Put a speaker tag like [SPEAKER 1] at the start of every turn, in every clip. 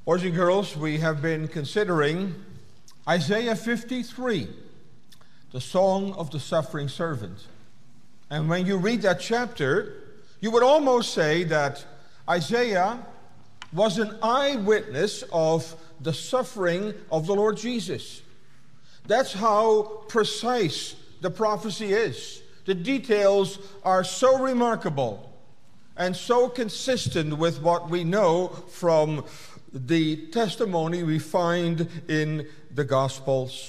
[SPEAKER 1] Boys and girls, we have been considering Isaiah 53, the Song of the Suffering Servant. And when you read that chapter, you would almost say that Isaiah was an eyewitness of the suffering of the Lord Jesus. That's how precise the prophecy is. The details are so remarkable and so consistent with what we know from the testimony we find in the Gospels.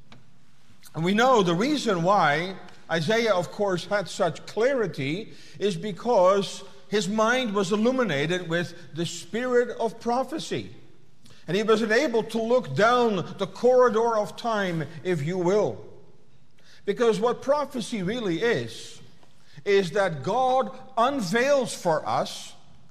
[SPEAKER 1] And we know the reason why Isaiah, of course, had such clarity is because his mind was illuminated with the spirit of prophecy. And he was able to look down the corridor of time, if you will. Because what prophecy really is that God unveils for us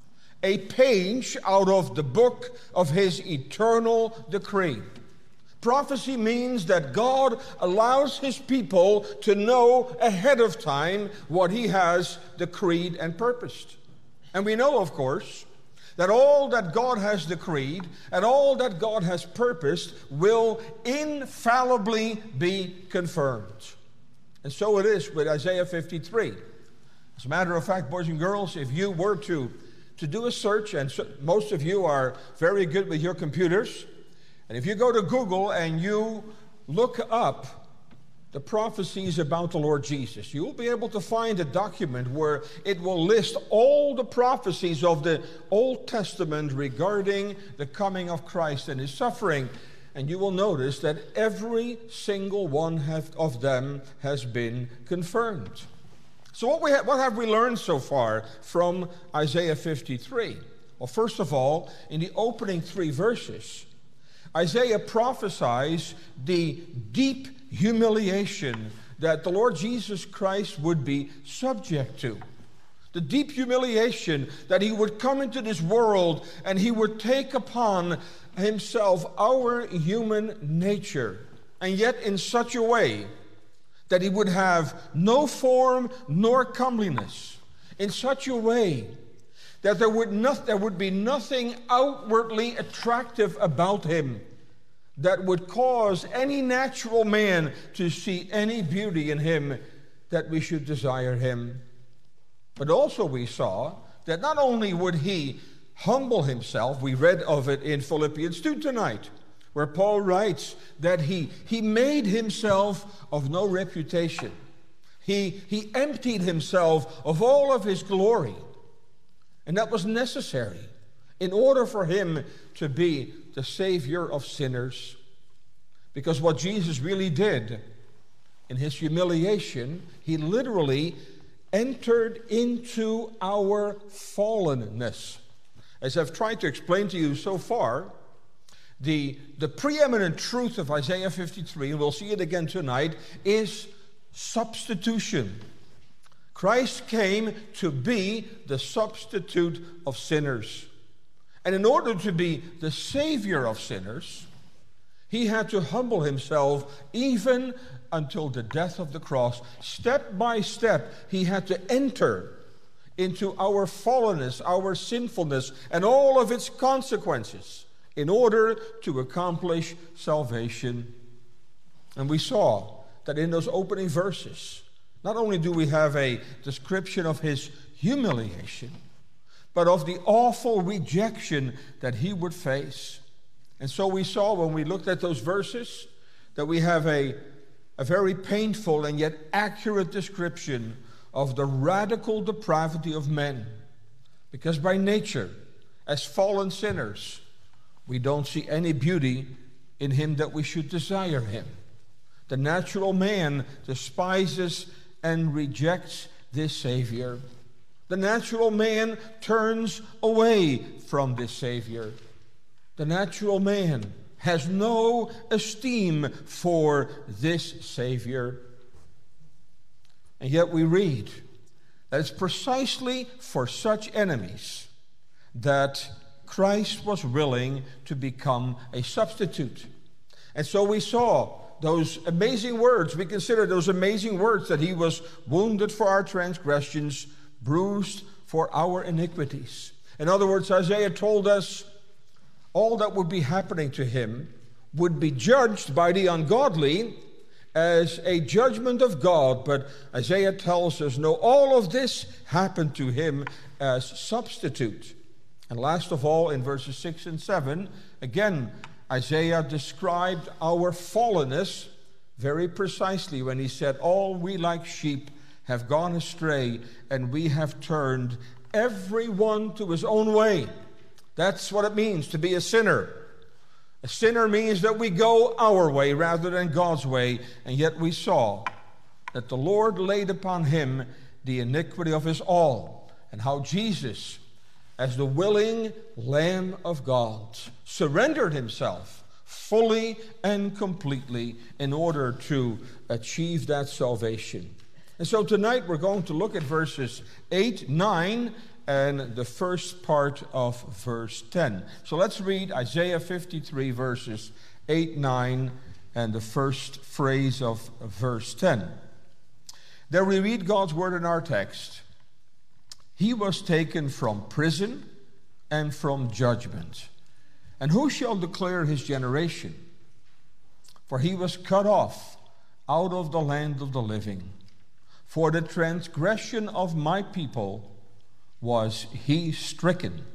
[SPEAKER 1] a page out of the book of his eternal decree. Prophecy means that God allows his people to know ahead of time what he has decreed and purposed. And we know, of course, that all that God has decreed and all that God has purposed will infallibly be confirmed. And so it is with Isaiah 53. As a matter of fact, boys and girls, if you were to do a search, and most of you are very good with your computers, and if you go to Google and you look up the prophecies about the Lord Jesus, you will be able to find a document where it will list all the prophecies of the Old Testament regarding the coming of Christ and his suffering. And you will notice that every single one of them has been confirmed. So what have we learned so far from Isaiah 53? Well, first of all, in the opening 3 verses, Isaiah prophesies the deep humiliation that the Lord Jesus Christ would be subject to. The deep humiliation that he would come into this world and he would take upon himself our human nature, and yet in such a way that he would have no form nor comeliness, in such a way that there would be nothing outwardly attractive about him that would cause any natural man to see any beauty in him that we should desire him. But also we saw that not only would he humble himself, we read of it in Philippians 2 tonight, where Paul writes that he made himself of no reputation. He emptied himself of all of his glory. And that was necessary in order for him to be the Savior of sinners. Because what Jesus really did in his humiliation, he literally entered into our fallenness. As I've tried to explain to you so far, the preeminent truth of Isaiah 53, and we'll see it again tonight, is substitution. Christ came to be the substitute of sinners. And in order to be the Savior of sinners, he had to humble himself even until the death of the cross. Step by step, he had to enter into our fallenness, our sinfulness, and all of its consequences in order to accomplish salvation. And we saw that in those opening verses, not only do we have a description of his humiliation, but of the awful rejection that he would face. And so we saw when we looked at those verses that we have a very painful and yet accurate description of the radical depravity of men. Because by nature, as fallen sinners, we don't see any beauty in him that we should desire him. The natural man despises and rejects this Savior. The natural man turns away from this Savior. The natural man has no esteem for this Savior. And yet we read that it's precisely for such enemies that Christ was willing to become a substitute. And so we saw those amazing words. We consider those amazing words that he was wounded for our transgressions, bruised for our iniquities. In other words, Isaiah told us, all that would be happening to him would be judged by the ungodly as a judgment of God. But Isaiah tells us, no, all of this happened to him as substitute. And last of all, in verses 6 and 7, again, Isaiah described our fallenness very precisely when he said, all we like sheep have gone astray, and we have turned everyone to his own way. That's what it means to be a sinner. A sinner means that we go our way rather than God's way, and yet we saw that the Lord laid upon him the iniquity of us all, and how Jesus, as the willing Lamb of God, surrendered himself fully and completely in order to achieve that salvation. And so tonight we're going to look at verses 8, 9, and the first part of verse 10. So let's read Isaiah 53, verses 8, 9, and the first phrase of verse 10. There we read God's word in our text. He was taken from prison and from judgment. And who shall declare his generation? For he was cut off out of the land of the living. For the transgression of my people was he stricken.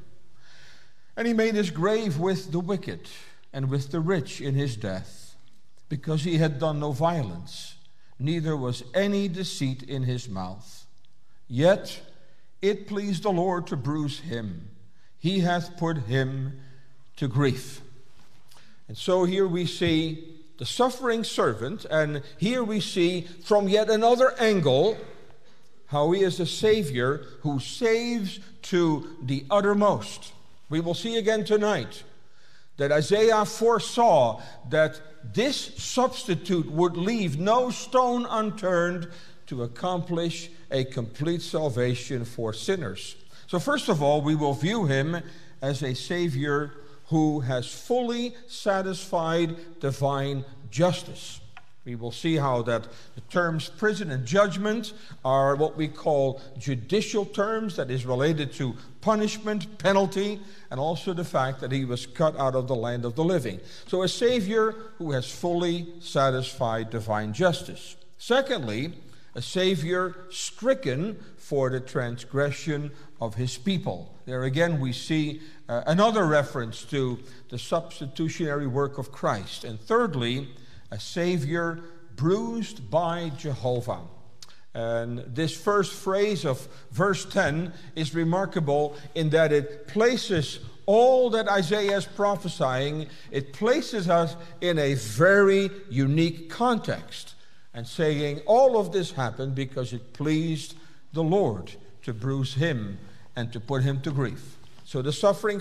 [SPEAKER 1] And he made his grave with the wicked and with the rich in his death, because he had done no violence, neither was any deceit in his mouth. Yet it pleased the Lord to bruise him. He hath put him to grief. And so here we see the suffering servant, and here we see from yet another angle how he is a Savior who saves to the uttermost. We will see again tonight that Isaiah foresaw that this substitute would leave no stone unturned to accomplish a complete salvation for sinners. So first of all, we will view him as a Savior who has fully satisfied divine justice. We will see how that the terms prison and judgment are what we call judicial terms, that is related to punishment, penalty, and also the fact that he was cut out of the land of the living. So a Savior who has fully satisfied divine justice. Secondly, a Savior stricken for the transgression of his people. There again we see another reference to the substitutionary work of Christ. And thirdly, a Savior bruised by Jehovah. And this first phrase of verse 10 is remarkable in that it places all that Isaiah is prophesying, it places us in a very unique context, and saying all of this happened because it pleased the Lord to bruise him and to put him to grief. So the suffering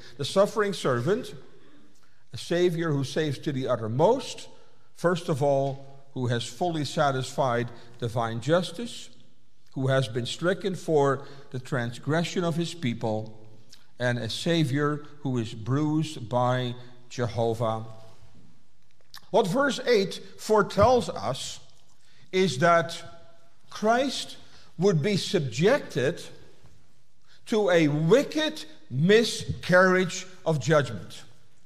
[SPEAKER 1] servant, a Savior who saves to the uttermost, first of all, who has fully satisfied divine justice, who has been stricken for the transgression of his people, and a Savior who is bruised by Jehovah. What verse 8 foretells us is that Christ would be subjected to a wicked miscarriage of judgment.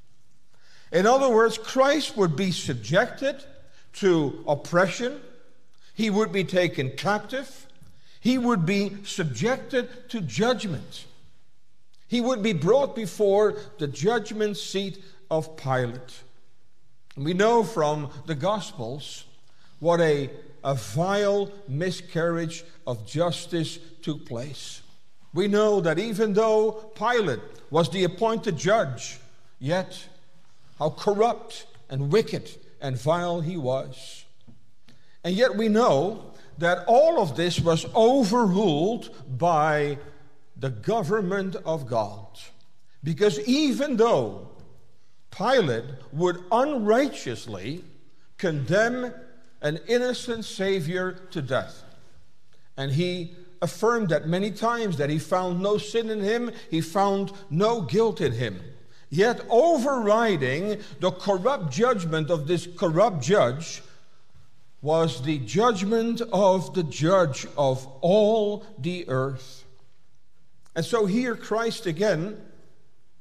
[SPEAKER 1] In other words, Christ would be subjected to oppression. He would be taken captive. He would be subjected to judgment. He would be brought before the judgment seat of Pilate. And we know from the Gospels what a vile miscarriage of justice took place. We know that even though Pilate was the appointed judge, yet how corrupt and wicked and vile he was. And yet we know that all of this was overruled by the government of God. Because even though Pilate would unrighteously condemn an innocent Savior to death, and he affirmed that many times, that he found no sin in him, he found no guilt in him. Yet overriding the corrupt judgment of this corrupt judge was the judgment of the judge of all the earth. And so here Christ again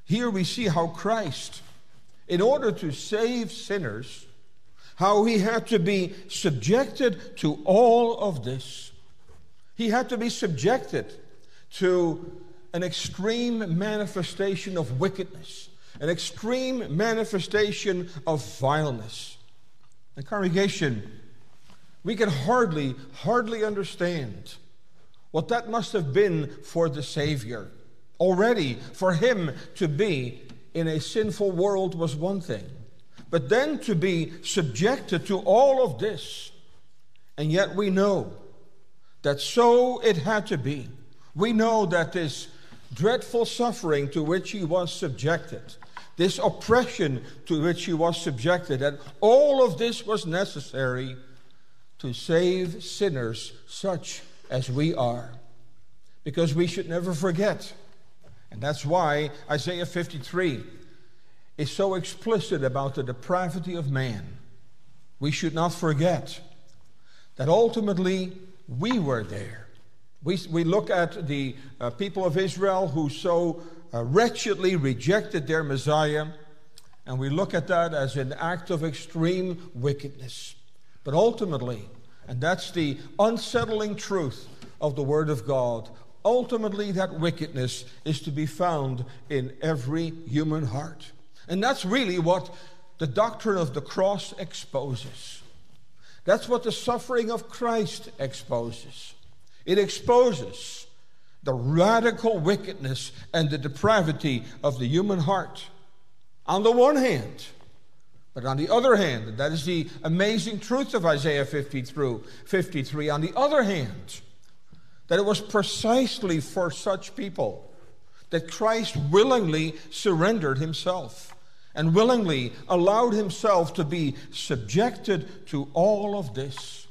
[SPEAKER 1] Here we see how Christ, in order to save sinners, how he had to be subjected to all of this. He had to be subjected to an extreme manifestation of wickedness, an extreme manifestation of vileness. And congregation, we can hardly understand what that must have been for the Savior. Already, for him to be in a sinful world was one thing, but then to be subjected to all of this. And yet we know that so it had to be. We know that this dreadful suffering to which he was subjected, this oppression to which he was subjected, that all of this was necessary to save sinners such as we are. Because we should never forget. And that's why Isaiah 53 is so explicit about the depravity of man. We should not forget that ultimately we were there. We look at the people of Israel who so wretchedly rejected their Messiah, and we look at that as an act of extreme wickedness. But ultimately, and that's the unsettling truth of the Word of God, ultimately that wickedness is to be found in every human heart. And that's really what the doctrine of the cross exposes. That's what the suffering of Christ exposes. It exposes the radical wickedness and the depravity of the human heart on the one hand. But on the other hand, and that is the amazing truth of Isaiah 53, on the other hand, that it was precisely for such people that Christ willingly surrendered himself and willingly allowed himself to be subjected to all of this.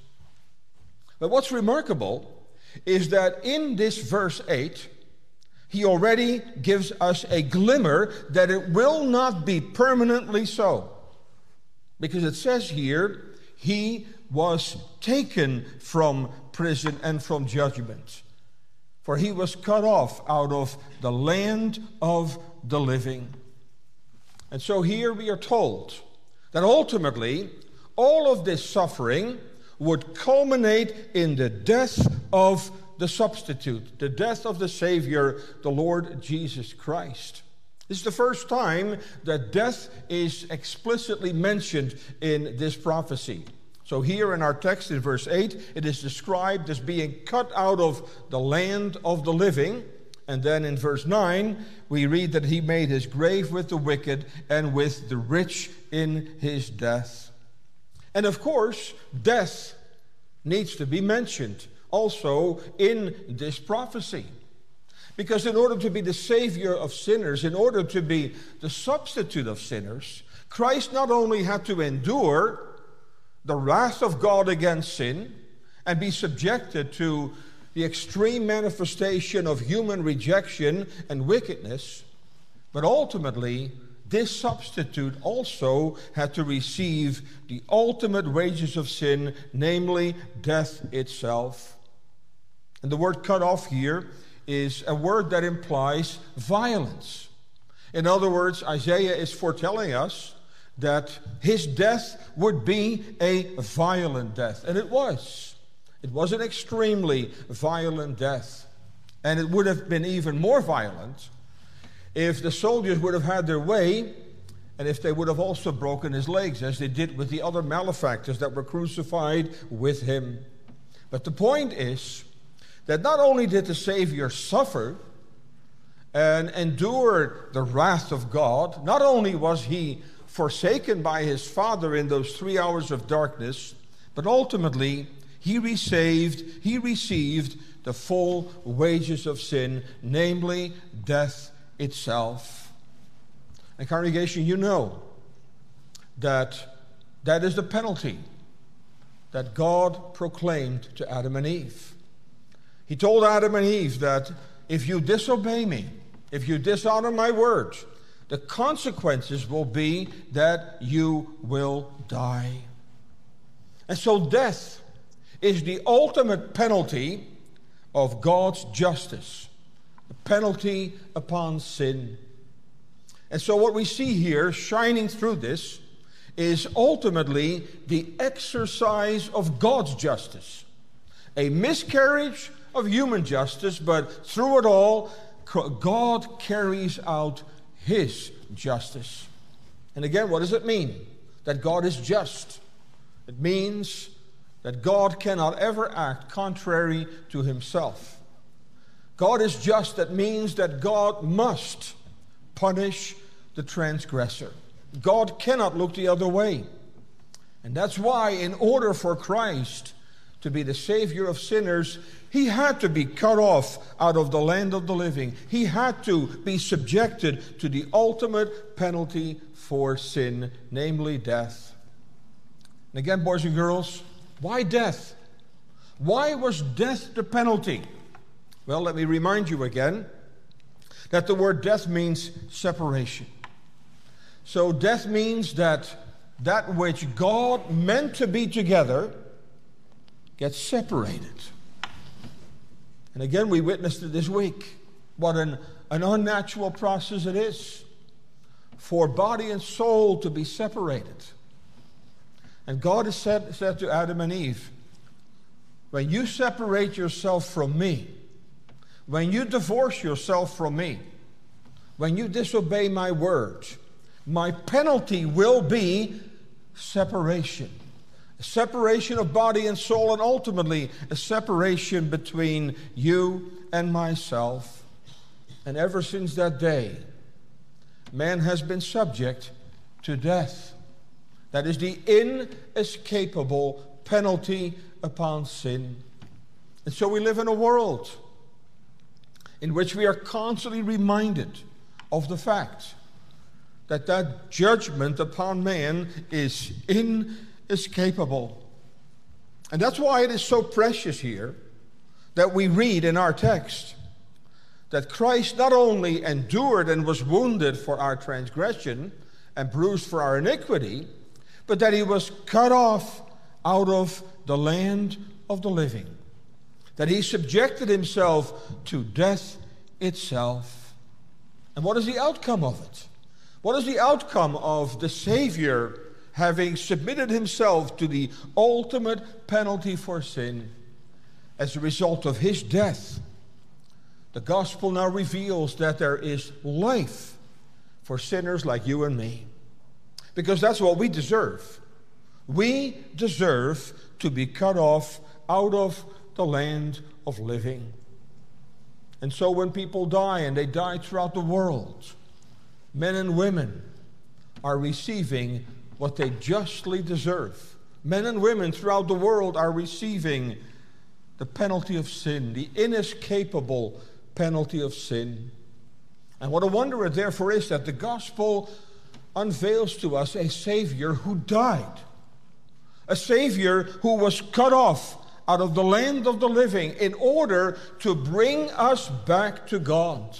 [SPEAKER 1] But what's remarkable is that in this verse 8, he already gives us a glimmer that it will not be permanently so. Because it says here, he was taken from prison and from judgment. For he was cut off out of the land of the living. And so here we are told that ultimately all of this suffering would culminate in the death of the substitute, the death of the Savior, the Lord Jesus Christ. This is the first time that death is explicitly mentioned in this prophecy. So here in our text in verse 8, it is described as being cut out of the land of the living. And then in verse 9, we read that he made his grave with the wicked and with the rich in his death. And of course, death needs to be mentioned also in this prophecy. Because in order to be the Savior of sinners, in order to be the substitute of sinners, Christ not only had to endure the wrath of God against sin and be subjected to the extreme manifestation of human rejection and wickedness, but ultimately this substitute also had to receive the ultimate wages of sin, namely death itself. And the word cut off here is a word that implies violence. In other words, Isaiah is foretelling us that his death would be a violent death. And it was. It was an extremely violent death. And it would have been even more violent if the soldiers would have had their way and if they would have also broken his legs, as they did with the other malefactors that were crucified with him. But the point is that not only did the Savior suffer and endure the wrath of God, not only was he forsaken by his Father in those 3 hours of darkness, but ultimately he received the full wages of sin, namely death itself. And congregation, you know that that is the penalty that God proclaimed to Adam and Eve. He told Adam and Eve that if you disobey me, if you dishonor my word, the consequences will be that you will die. And so death is the ultimate penalty of God's justice, the penalty upon sin. And so what we see here shining through this is ultimately the exercise of God's justice. A miscarriage of human justice, but through it all, God carries out His justice. And again, what does it mean? That God is just. It means that God cannot ever act contrary to Himself. God is just. That means that God must punish the transgressor. God cannot look the other way. And that's why, in order for Christ to be the Savior of sinners, He had to be cut off out of the land of the living. He had to be subjected to the ultimate penalty for sin, namely death. And again, boys and girls, why death? Why was death the penalty? Well, let me remind you again that the word death means separation. So death means that which God meant to be together gets separated. And again, we witnessed it this week. What an unnatural process it is for body and soul to be separated. And God has said to Adam and Eve, when you separate yourself from me, when you divorce yourself from me, when you disobey my word, my penalty will be separation. A separation of body and soul, and ultimately a separation between you and myself. And ever since that day, man has been subject to death. That is the inescapable penalty upon sin. And so we live in a world in which we are constantly reminded of the fact that judgment upon man is inescapable. And that's why it is so precious here that we read in our text that Christ not only endured and was wounded for our transgression and bruised for our iniquity, but that He was cut off out of the land of the living. That He subjected Himself to death itself. And what is the outcome of it? What is the outcome of the Savior having submitted Himself to the ultimate penalty for sin? As a result of His death, the gospel now reveals that there is life for sinners like you and me. Because that's what we deserve. We deserve to be cut off out of the land of living. And so when people die, and they die throughout the world, men and women are receiving what they justly deserve. Men and women throughout the world are receiving the penalty of sin, the inescapable penalty of sin. And what a wonder it therefore is that the gospel unveils to us a Savior who died. A Savior who was cut off out of the land of the living in order to bring us back to God.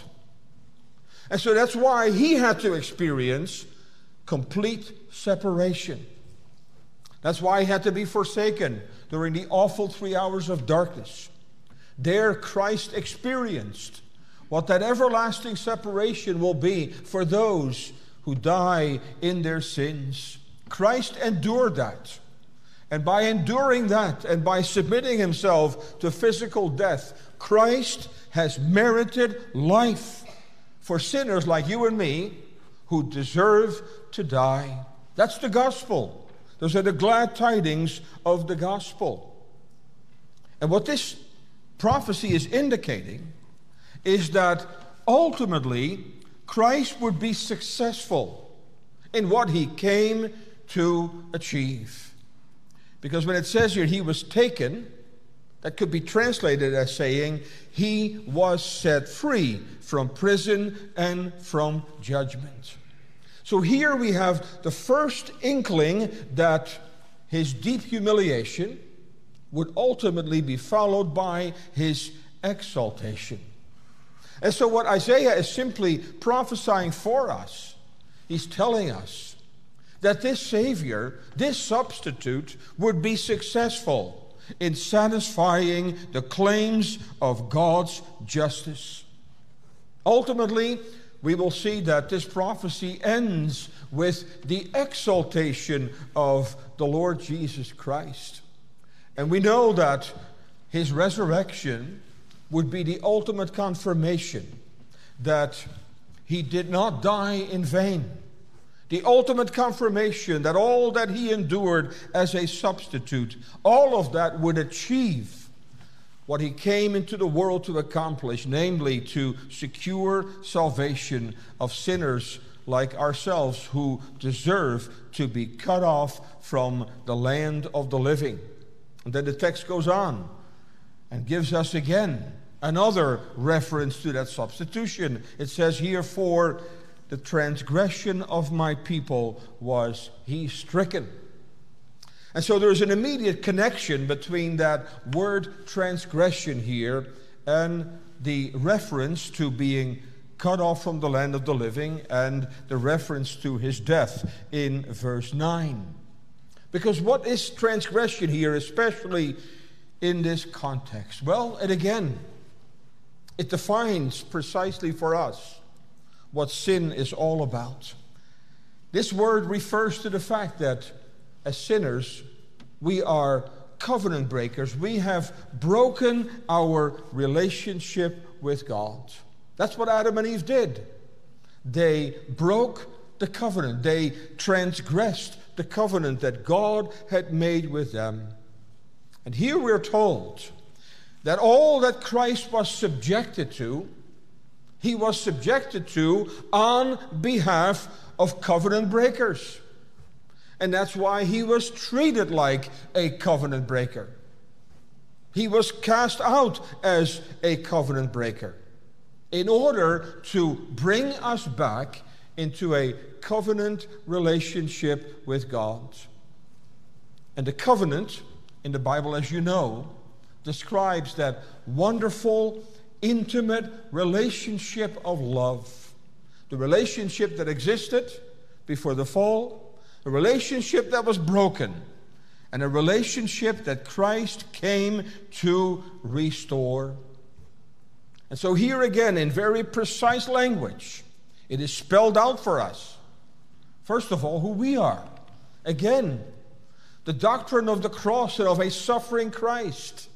[SPEAKER 1] And so that's why He had to experience complete separation. That's why He had to be forsaken during the awful 3 hours of darkness. There Christ experienced what that everlasting separation will be for those who die in their sins. Christ endured that. And by enduring that and by submitting Himself to physical death, Christ has merited life for sinners like you and me who deserve to die. That's the gospel. Those are the glad tidings of the gospel. And what this prophecy is indicating is that ultimately Christ would be successful in what He came to achieve. Because when it says here He was taken, that could be translated as saying He was set free from prison and from judgment. So here we have the first inkling that His deep humiliation would ultimately be followed by His exaltation. And so what Isaiah is simply prophesying for us, he's telling us that this Savior, this substitute, would be successful in satisfying the claims of God's justice. Ultimately, we will see that this prophecy ends with the exaltation of the Lord Jesus Christ. And we know that his resurrection would be the ultimate confirmation that he did not die in vain. The ultimate confirmation that all that he endured as a substitute, all of that would achieve what he came into the world to accomplish, namely to secure salvation of sinners like ourselves who deserve to be cut off from the land of the living. And then the text goes on and gives us again another reference to that substitution. It says here, for the transgression of my people was he stricken. And so there's an immediate connection between that word transgression here and the reference to being cut off from the land of the living and the reference to his death in verse 9. Because what is transgression here, especially in this context? Well, and again, it defines precisely for us what sin is all about. This word refers to the fact that as sinners, we are covenant breakers. We have broken our relationship with God. That's what Adam and Eve did. They broke the covenant. They transgressed the covenant that God had made with them. And here we're told that all that Christ was subjected to, he was subjected to on behalf of covenant breakers. And that's why he was treated like a covenant breaker. He was cast out as a covenant breaker in order to bring us back into a covenant relationship with God. And the covenant in the Bible, as you know, describes that wonderful, intimate relationship of love. The relationship that existed before the fall, a relationship that was broken, and a relationship that Christ came to restore. And so here again, in very precise language, it is spelled out for us, first of all, who we are. Again, the doctrine of the cross and of a suffering Christ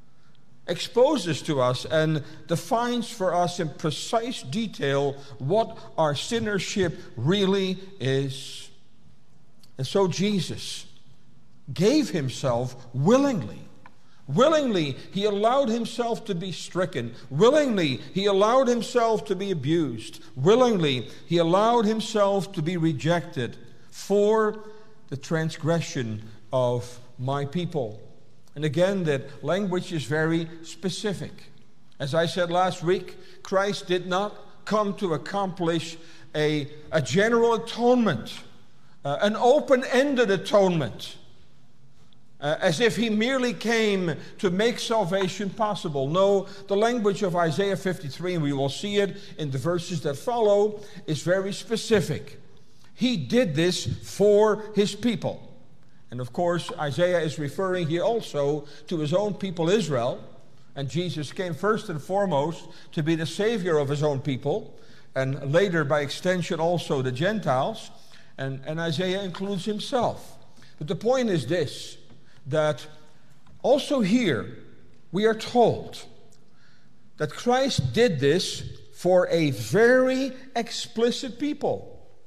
[SPEAKER 1] exposes to us and defines for us in precise detail what our sinnership really is. And so Jesus gave himself willingly. Willingly, he allowed himself to be stricken. Willingly, he allowed himself to be abused. Willingly, he allowed himself to be rejected for the transgression of my people. And again, that language is very specific. As I said last week, Christ did not come to accomplish a general atonement, an open-ended atonement, as if he merely came to make salvation possible. No, the language of Isaiah 53, and we will see it in the verses that follow, is very specific. He did this for his people. And of course, Isaiah is referring here also to his own people Israel. And Jesus came first and foremost to be the Savior of his own people, and later by extension also the Gentiles. And Isaiah includes himself. But the point is this, that also here we are told that Christ did this for a very explicit people.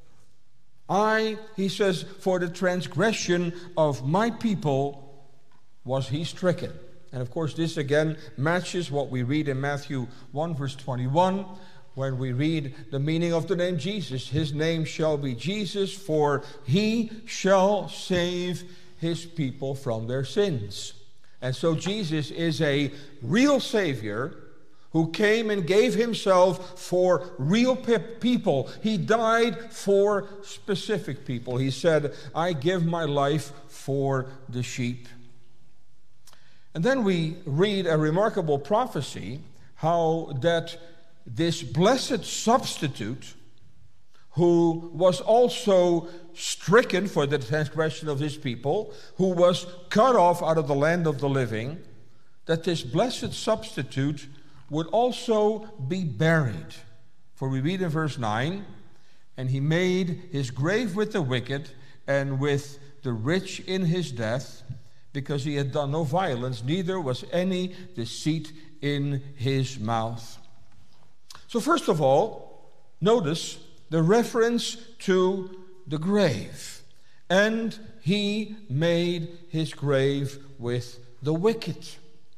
[SPEAKER 1] He says, for the transgression of my people was he stricken. And of course this again matches what we read in Matthew 1 verse 21, when we read the meaning of the name Jesus. His name shall be Jesus, for he shall save his people from their sins. And so Jesus is a real Savior who came and gave himself for real people. He died for specific people. He said, I give my life for the sheep. And then we read a remarkable prophecy, how that this blessed substitute, who was also stricken for the transgression of his people, who was cut off out of the land of the living, that this blessed substitute would also be buried. For we read in verse 9, and he made his grave with the wicked and with the rich in his death, because he had done no violence, neither was any deceit in his mouth. So first of all, notice the reference to the grave. And he made his grave with the wicked.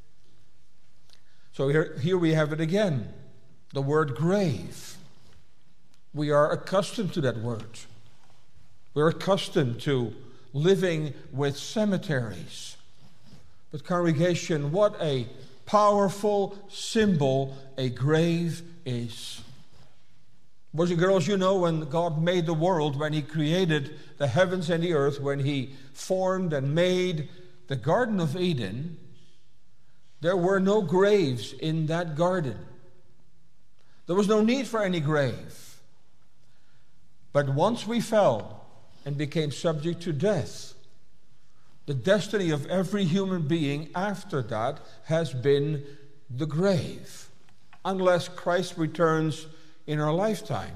[SPEAKER 1] So here we have it again, the word grave. We are accustomed to that word. We're accustomed to living with cemeteries. But congregation, what a powerful symbol a grave is. Boys and girls, you know, when God made the world, when he created the heavens and the earth, when he formed and made the Garden of Eden, there were no graves in that garden. There was no need for any grave. But once we fell and became subject to death, the destiny of every human being after that has been the grave, unless Christ returns in our lifetime.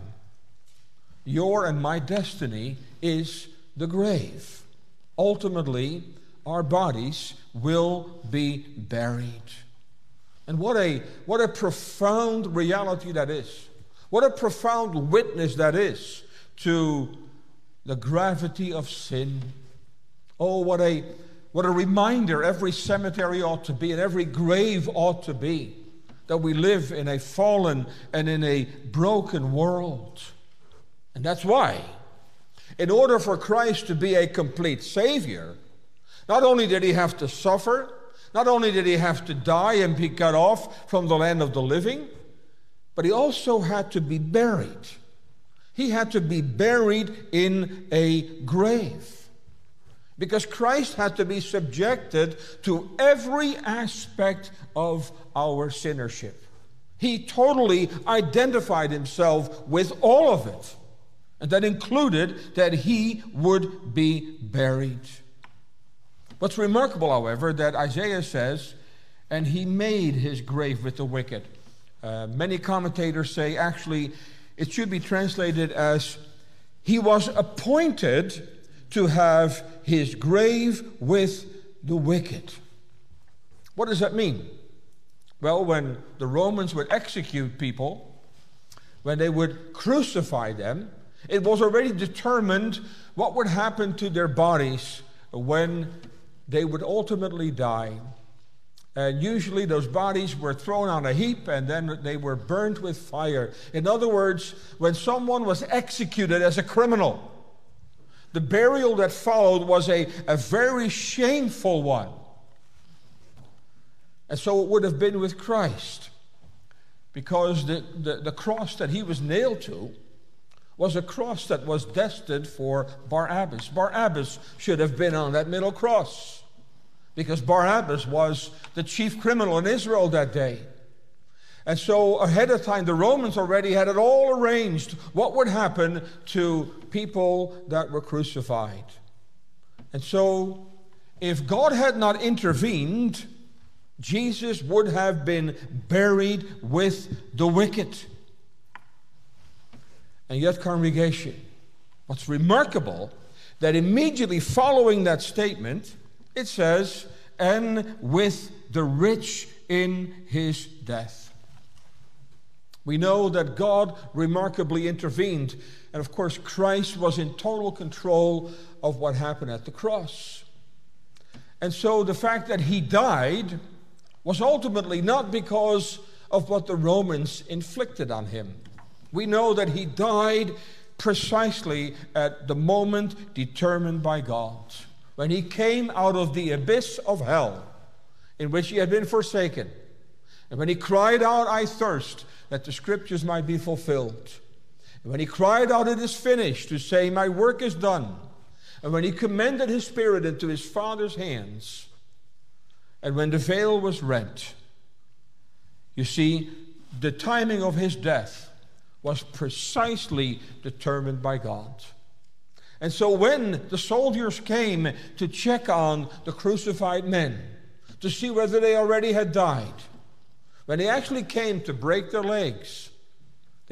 [SPEAKER 1] Your and my destiny is the grave. Ultimately, our bodies will be buried. And what a profound reality that is. What a profound witness that is to the gravity of sin. Oh, what a reminder every cemetery ought to be and every grave ought to be, that we live in a fallen and in a broken world. And that's why, in order for Christ to be a complete Savior, not only did he have to suffer, not only did he have to die and be cut off from the land of the living, but he also had to be buried. He had to be buried in a grave. Because Christ had to be subjected to every aspect of our sinnership. He totally identified himself with all of it. And that included that he would be buried. What's remarkable, however, that Isaiah says, and he made his grave with the wicked. Many commentators say, actually, it should be translated as, he was appointed to have his grave with the wicked. What does that mean? Well, when the Romans would execute people, when they would crucify them, it was already determined what would happen to their bodies when they would ultimately die. And usually those bodies were thrown on a heap and then they were burned with fire. In other words, when someone was executed as a criminal, the burial that followed was a very shameful one. And so it would have been with Christ, because the cross that he was nailed to was a cross that was destined for Barabbas. Barabbas should have been on that middle cross, because Barabbas was the chief criminal in Israel that day. And so ahead of time, the Romans already had it all arranged what would happen to people that were crucified. And so if God had not intervened, Jesus would have been buried with the wicked. And yet, congregation, what's remarkable, that immediately following that statement, it says, and with the rich in his death. We know that God remarkably intervened. And of course, Christ was in total control of what happened at the cross. And so the fact that he died was ultimately not because of what the Romans inflicted on him. We know that he died precisely at the moment determined by God, when he came out of the abyss of hell in which he had been forsaken. And when he cried out, I thirst, that the scriptures might be fulfilled. And when he cried out, it is finished, to say, my work is done. And when he commended his spirit into his Father's hands, and when the veil was rent, you see, the timing of his death was precisely determined by God. And so when the soldiers came to check on the crucified men, to see whether they already had died, when they actually came to break their legs,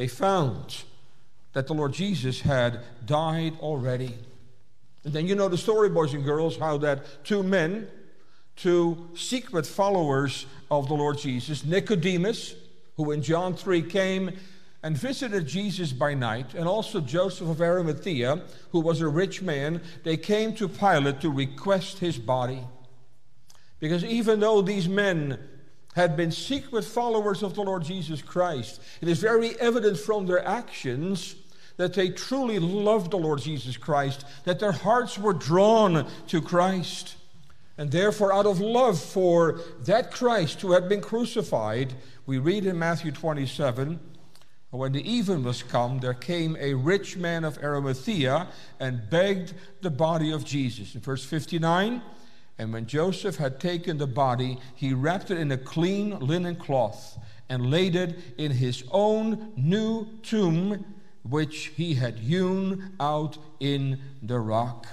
[SPEAKER 1] they found that the Lord Jesus had died already. And then you know the story, boys and girls, how that two men, two secret followers of the Lord Jesus, Nicodemus, who in John 3 came and visited Jesus by night, and also Joseph of Arimathea, who was a rich man, they came to Pilate to request his body. Because even though these men had been secret followers of the Lord Jesus Christ, it is very evident from their actions that they truly loved the Lord Jesus Christ, that their hearts were drawn to Christ. And therefore, out of love for that Christ who had been crucified, we read in Matthew 27, when the even was come, there came a rich man of Arimathea and begged the body of Jesus. In verse 59, and when Joseph had taken the body, he wrapped it in a clean linen cloth and laid it in his own new tomb, which he had hewn out in the rock.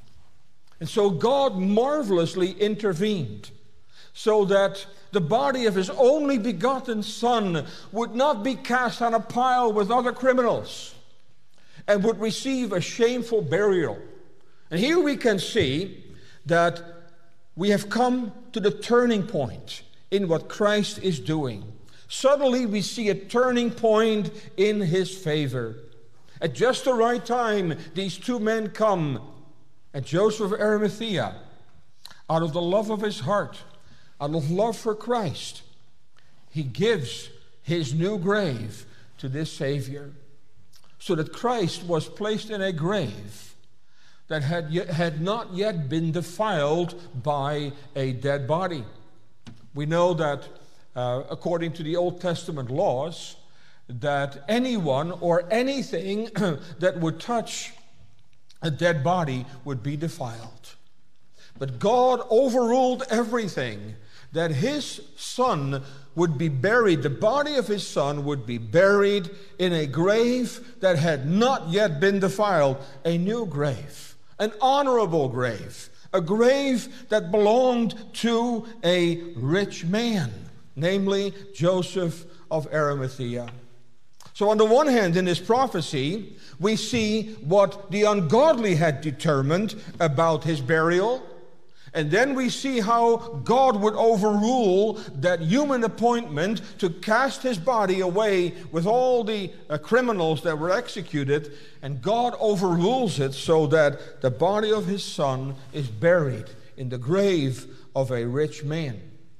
[SPEAKER 1] And so God marvelously intervened so that the body of his only begotten Son would not be cast on a pile with other criminals and would receive a shameful burial. And here we can see that we have come to the turning point in what Christ is doing. Suddenly we see a turning point in his favor. At just the right time, these two men come, and Joseph of Arimathea, out of the love of his heart, out of love for Christ, he gives his new grave to this Savior, so that Christ was placed in a grave that had not yet been defiled by a dead body. We know that according to the Old Testament laws, that anyone or anything that would touch a dead body would be defiled. But God overruled everything, that his Son would be buried, the body of his Son would be buried in a grave that had not yet been defiled, a new grave, an honorable grave, a grave that belonged to a rich man, namely Joseph of Arimathea. So on the one hand, in this prophecy, we see what the ungodly had determined about his burial. And then we see how God would overrule that human appointment to cast his body away with all the criminals that were executed. And God overrules it so that the body of his Son is buried in the grave of a rich man.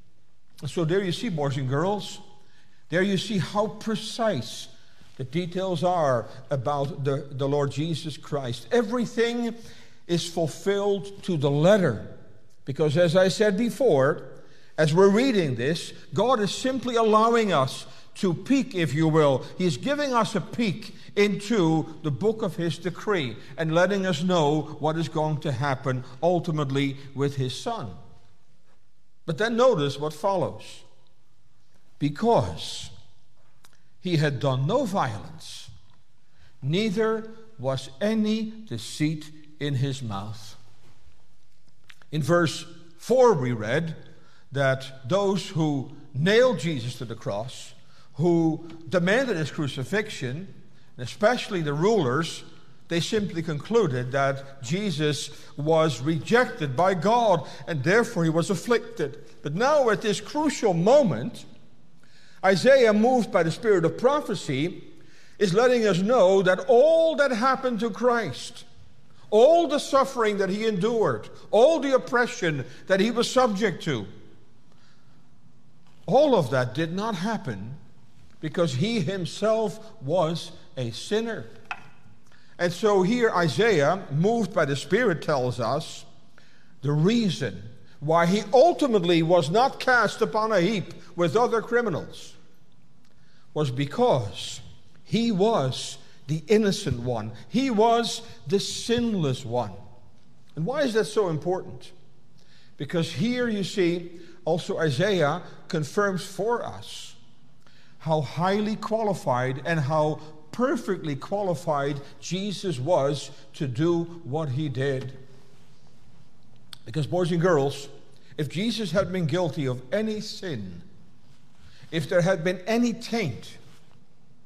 [SPEAKER 1] So there you see, boys and girls, there you see how precise the details are about the Lord Jesus Christ. Everything is fulfilled to the letter. Because as I said before, as we're reading this, God is simply allowing us to peek, if you will. He's giving us a peek into the book of his decree and letting us know what is going to happen ultimately with his Son. But then notice what follows. Because he had done no violence, neither was any deceit in his mouth. In verse 4 we read that those who nailed Jesus to the cross, who demanded his crucifixion, and especially the rulers, they simply concluded that Jesus was rejected by God and therefore he was afflicted. But now at this crucial moment, Isaiah, moved by the spirit of prophecy, is letting us know that all that happened to Christ, all the suffering that he endured, all the oppression that he was subject to, all of that did not happen because he himself was a sinner. And so here Isaiah, moved by the Spirit, tells us the reason why he ultimately was not cast upon a heap with other criminals was because he was the innocent one. He was the sinless one. And why is that so important? Because here you see also Isaiah confirms for us how highly qualified and how perfectly qualified Jesus was to do what he did. Because, boys and girls, if Jesus had been guilty of any sin, if there had been any taint,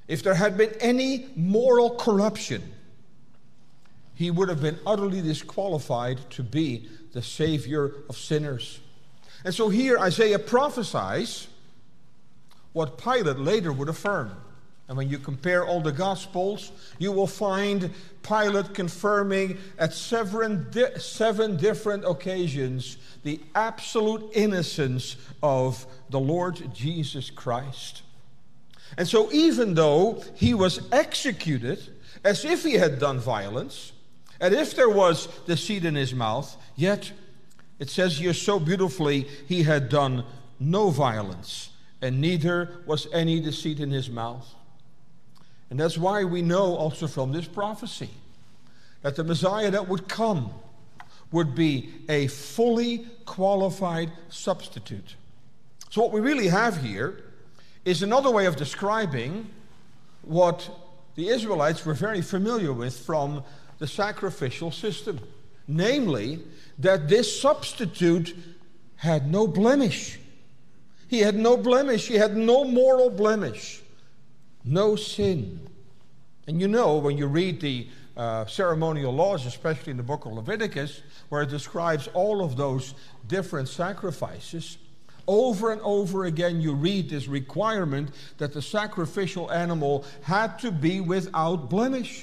[SPEAKER 1] if there had been any moral corruption, he would have been utterly disqualified to be the Savior of sinners. And so here Isaiah prophesies what Pilate later would affirm. And when you compare all the Gospels, you will find Pilate confirming at seven different occasions the absolute innocence of the Lord Jesus Christ. And so even though he was executed as if he had done violence, and if there was deceit in his mouth, yet it says here so beautifully, he had done no violence, and neither was any deceit in his mouth. And that's why we know also from this prophecy that the Messiah that would come would be a fully qualified substitute. So what we really have here is another way of describing what the Israelites were very familiar with from the sacrificial system. Namely, that this substitute had no blemish. He had no blemish. He had no moral blemish. No sin. And you know, when you read the ceremonial laws, especially in the book of Leviticus, where it describes all of those different sacrifices, over and over again you read this requirement that the sacrificial animal had to be without blemish.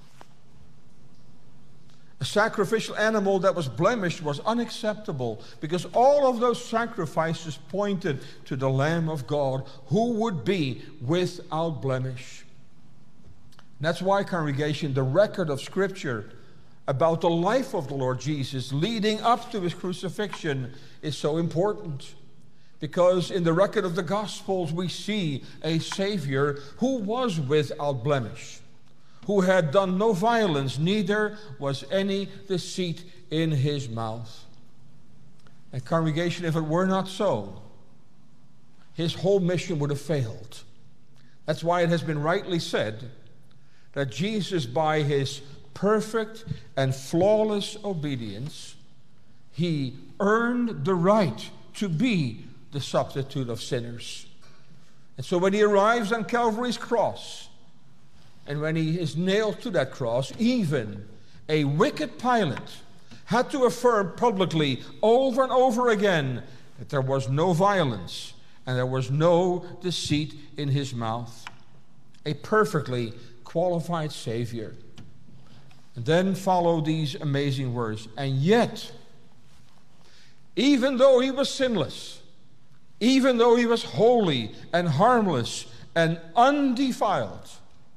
[SPEAKER 1] A sacrificial animal that was blemished was unacceptable, because all of those sacrifices pointed to the Lamb of God who would be without blemish. And that's why, congregation, the record of Scripture about the life of the Lord Jesus leading up to his crucifixion is so important. Because in the record of the Gospels we see a Savior who was without blemish, who had done no violence, neither was any deceit in his mouth. And congregation, if it were not so, his whole mission would have failed. That's why it has been rightly said that Jesus, by his perfect and flawless obedience, he earned the right to be the substitute of sinners. And so when he arrives on Calvary's cross, and when he is nailed to that cross, even a wicked Pilate had to affirm publicly over and over again that there was no violence and there was no deceit in his mouth. A perfectly qualified Savior. And then follow these amazing words. And yet, even though he was sinless, even though he was holy and harmless and undefiled,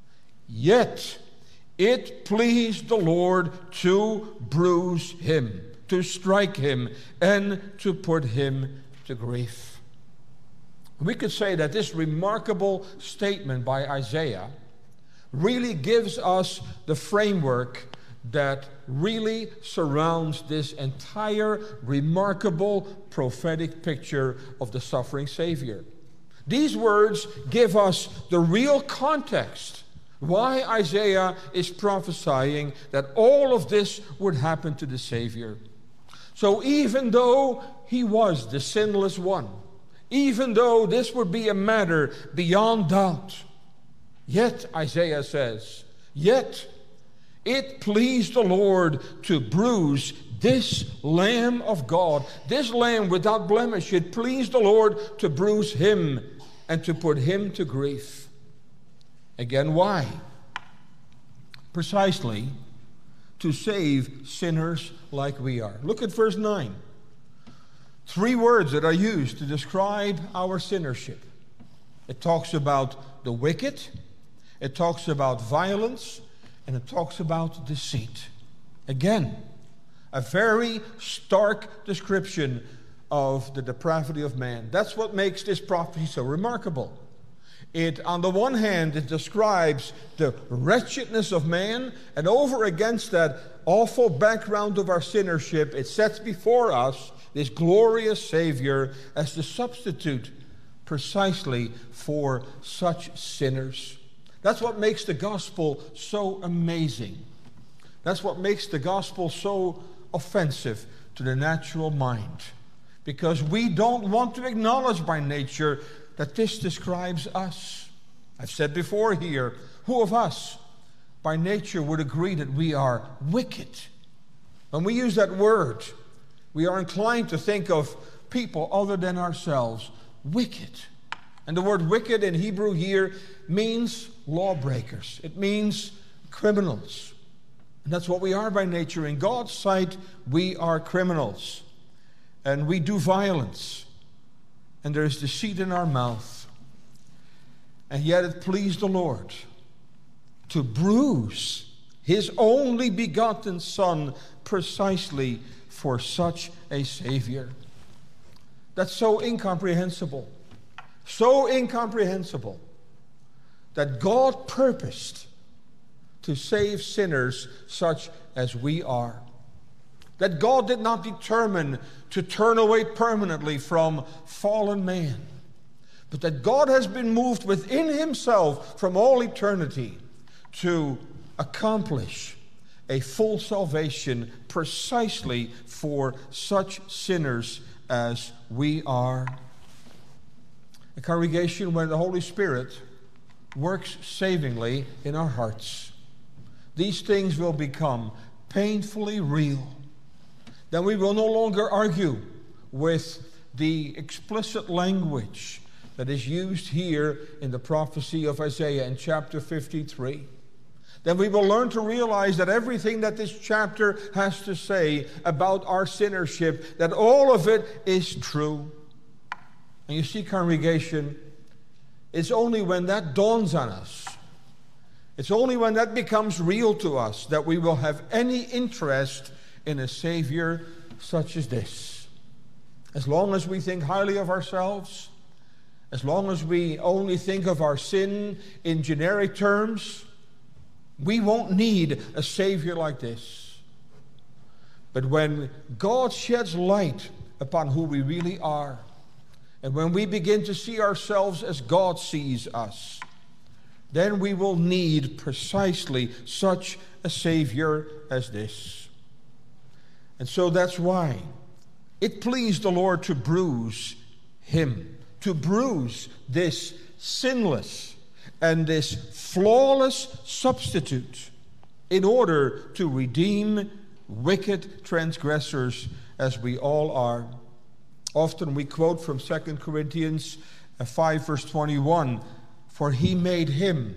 [SPEAKER 1] yet it pleased the Lord to bruise him, to strike him, and to put him to grief. We could say that this remarkable statement by Isaiah really gives us the framework that really surrounds this entire remarkable prophetic picture of the suffering Savior. These words give us the real context why Isaiah is prophesying that all of this would happen to the Savior. So even though he was the sinless one, even though this would be a matter beyond doubt, yet, Isaiah says, yet it pleased the Lord to bruise this Lamb of God, this Lamb without blemish. It pleased the Lord to bruise him and to put him to grief. Again, why? Precisely to save sinners like we are. Look at verse 9. 3 words that are used to describe our sinnership. It talks about the wicked, it talks about violence, and it talks about deceit. Again, a very stark description of the depravity of man. That's what makes this prophecy so remarkable. It, on the one hand, it describes the wretchedness of man, and over against that awful background of our sinnership, it sets before us this glorious Savior as the substitute precisely for such sinners. That's what makes the gospel so amazing. That's what makes the gospel so offensive to the natural mind. Because we don't want to acknowledge by nature that this describes us. I've said before here, who of us by nature would agree that we are wicked? When we use that word, we are inclined to think of people other than ourselves, wicked. And the word wicked in Hebrew here means lawbreakers. It means criminals. And that's what we are by nature. In God's sight, we are criminals. And we do violence. And there is deceit in our mouth. And yet it pleased the Lord to bruise His only begotten Son precisely for such a Savior. That's so incomprehensible. So incomprehensible that God purposed to save sinners such as we are. That God did not determine to turn away permanently from fallen man, but that God has been moved within Himself from all eternity to accomplish a full salvation precisely for such sinners as we are. A congregation where the Holy Spirit works savingly in our hearts, these things will become painfully real. Then we will no longer argue with the explicit language that is used here in the prophecy of Isaiah in chapter 53. Then we will learn to realize that everything that this chapter has to say about our sinnership, that all of it is true. And you see, congregation, it's only when that dawns on us, it's only when that becomes real to us that we will have any interest in a Savior such as this. As long as we think highly of ourselves, as long as we only think of our sin in generic terms, we won't need a Savior like this. But when God sheds light upon who we really are, and when we begin to see ourselves as God sees us, then we will need precisely such a Savior as this. And so that's why it pleased the Lord to bruise Him, to bruise this sinless and this flawless substitute in order to redeem wicked transgressors as we all are. Often we quote from 2 Corinthians 5 verse 21, for He made him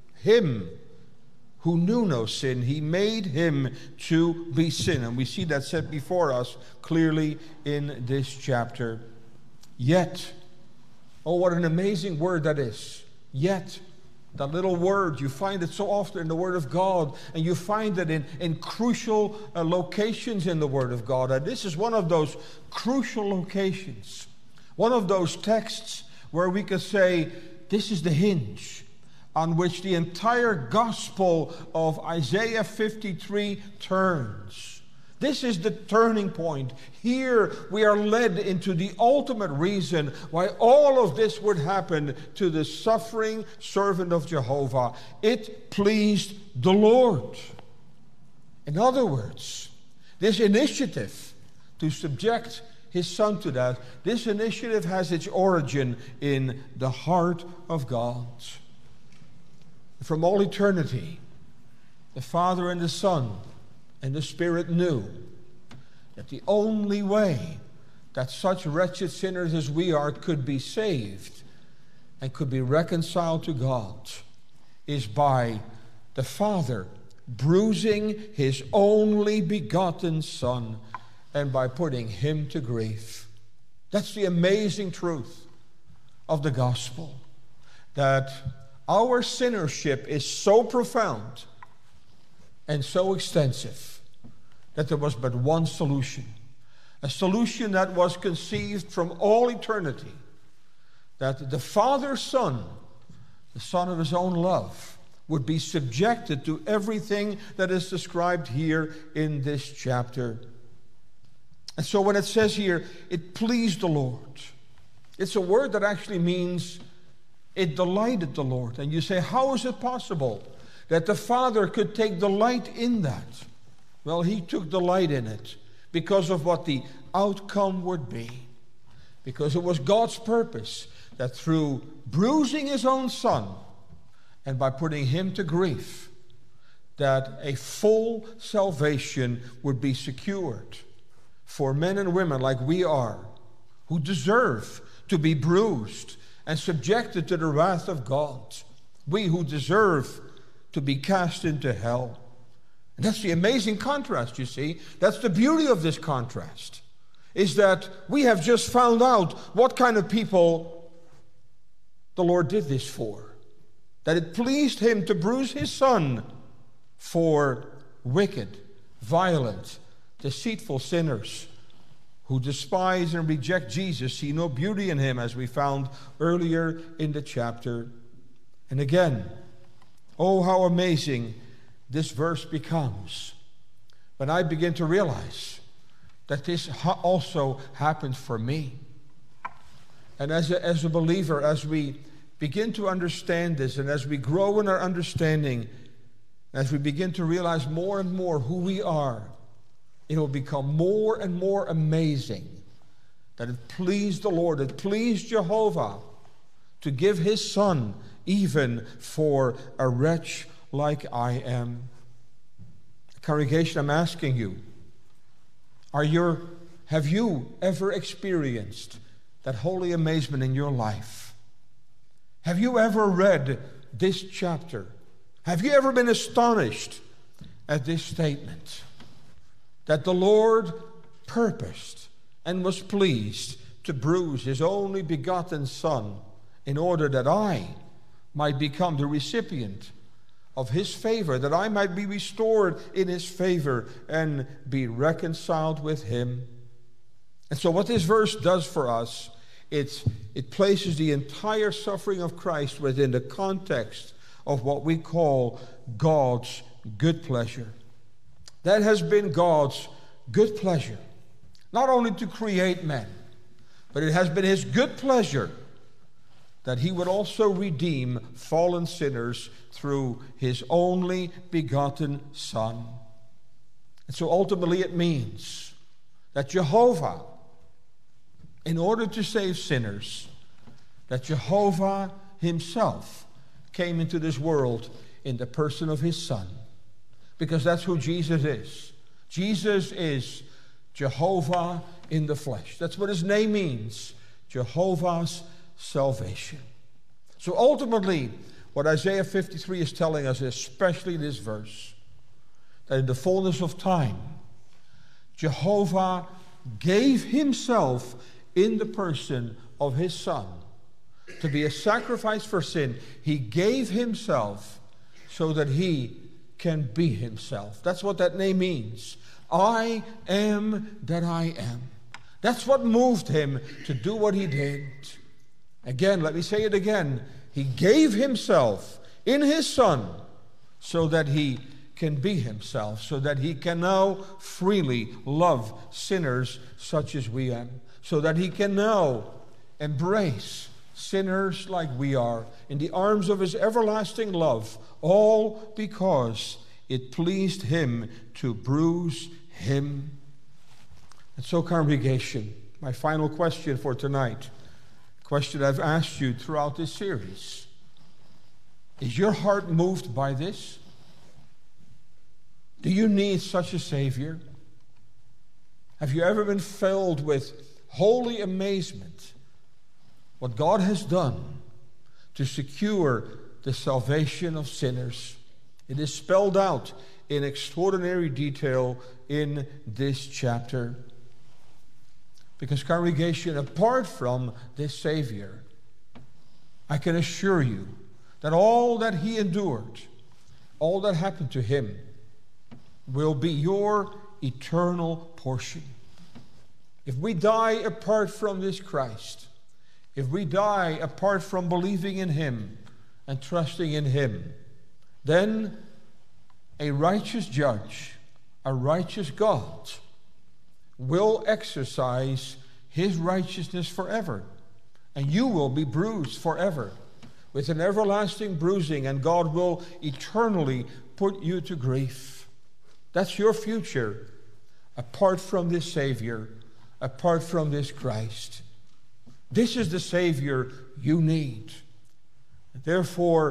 [SPEAKER 1] who knew no sin, He made Him to be sin. And we see that set before us clearly in this chapter. Yet, oh, what an amazing word that is. Yet, that little word, you find it so often in the Word of God, and you find it in crucial locations in the Word of God. And this is one of those crucial locations, one of those texts where we could say, this is the hinge on which the entire gospel of Isaiah 53 turns. This is the turning point. Here we are led into the ultimate reason why all of this would happen to the suffering servant of Jehovah. It pleased the Lord. In other words, this initiative to subject His Son to that, this initiative has its origin in the heart of God. From all eternity, the Father and the Son and the Spirit knew that the only way that such wretched sinners as we are could be saved and could be reconciled to God is by the Father bruising His only begotten Son and by putting Him to grief. That's the amazing truth of the gospel, that our sinnership is so profound and so extensive that there was but one solution, a solution that was conceived from all eternity, that the Father's Son, the Son of His own love, would be subjected to everything that is described here in this chapter. And so when it says here, it pleased the Lord, it's a word that actually means it delighted the Lord. And you say, how is it possible that the Father could take delight in that? Well, He took delight in it because of what the outcome would be. Because it was God's purpose that through bruising His own Son, and by putting him to grief, that a full salvation would be secured for men and women like we are, who deserve to be bruised and subjected to the wrath of God. We who deserve to be cast into hell. And that's the amazing contrast, you see. That's the beauty of this contrast, is that we have just found out what kind of people the Lord did this for. That it pleased him to bruise his Son for wicked, violent, deceitful sinners who despise and reject Jesus, see no beauty in him, as we found earlier in the chapter. And again, oh, how amazing this verse becomes when I begin to realize that this also happened for me. And as a believer, as we begin to understand this, and as we grow in our understanding, as we begin to realize more and more who we are, it will become more and more amazing that it pleased the Lord, it pleased Jehovah to give his Son even for a wretch like I am. Congregation, I'm asking you, have you ever experienced that holy amazement in your life? Have you ever read this chapter? Have you ever been astonished at this statement? That the Lord purposed and was pleased to bruise his only begotten Son in order that I might become the recipient of his favor, that I might be restored in his favor and be reconciled with him. And so what this verse does for us, it places the entire suffering of Christ within the context of what we call God's good pleasure. That has been God's good pleasure, not only to create men, but it has been his good pleasure that he would also redeem fallen sinners through his only begotten Son. And so ultimately it means that Jehovah, in order to save sinners, that Jehovah himself came into this world in the person of his Son. Because that's who Jesus is. Jesus is Jehovah in the flesh. That's what his name means. Jehovah's salvation. So ultimately, what Isaiah 53 is telling us, especially this verse, that in the fullness of time, Jehovah gave himself in the person of his Son to be a sacrifice for sin. He gave himself so that he can be himself. That's what that name means. I am that I am. That's what moved him to do what he did. Again, let me say it again. He gave himself in his Son so that he can be himself, so that he can now freely love sinners such as we am, so that he can now embrace sinners like we are in the arms of his everlasting love, all because it pleased him to bruise him. And so, congregation, my final question for tonight, a question I've asked you throughout this series: is your heart moved by this? Do you need such a Savior? Have you ever been filled with holy amazement what God has done to secure the salvation of sinners? It is spelled out in extraordinary detail in this chapter. Because, congregation, apart from this Savior, I can assure you that all that he endured, all that happened to him, will be your eternal portion. If we die apart from this Christ, if we die apart from believing in him and trusting in him, then a righteous judge, a righteous God, will exercise his righteousness forever, and you will be bruised forever with an everlasting bruising, and God will eternally put you to grief. That's your future apart from this Savior, apart from this Christ. This is the Savior you need. Therefore,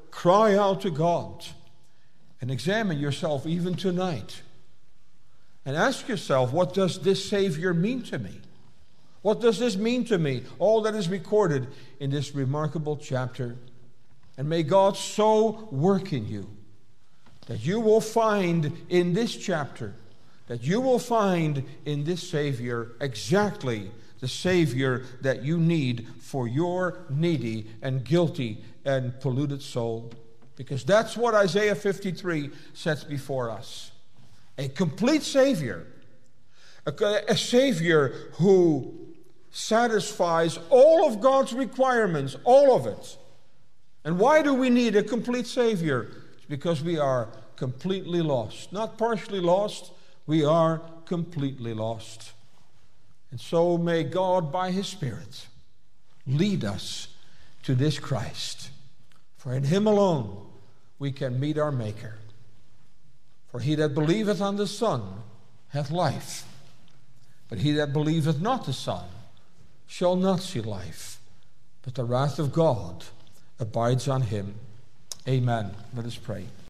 [SPEAKER 1] cry out to God and examine yourself even tonight. And ask yourself, what does this Savior mean to me? What does this mean to me? All that is recorded in this remarkable chapter. And may God so work in you that you will find in this chapter, that you will find in this Savior exactly the Savior that you need for your needy and guilty and polluted soul. Because that's what Isaiah 53 sets before us. A complete Savior. A Savior who satisfies all of God's requirements, all of it. And why do we need a complete Savior? It's because we are completely lost. Not partially lost, we are completely lost. And so may God, by His Spirit, lead us to this Christ. For in Him alone we can meet our Maker. For he that believeth on the Son hath life, but he that believeth not the Son shall not see life, but the wrath of God abides on him. Amen. Let us pray.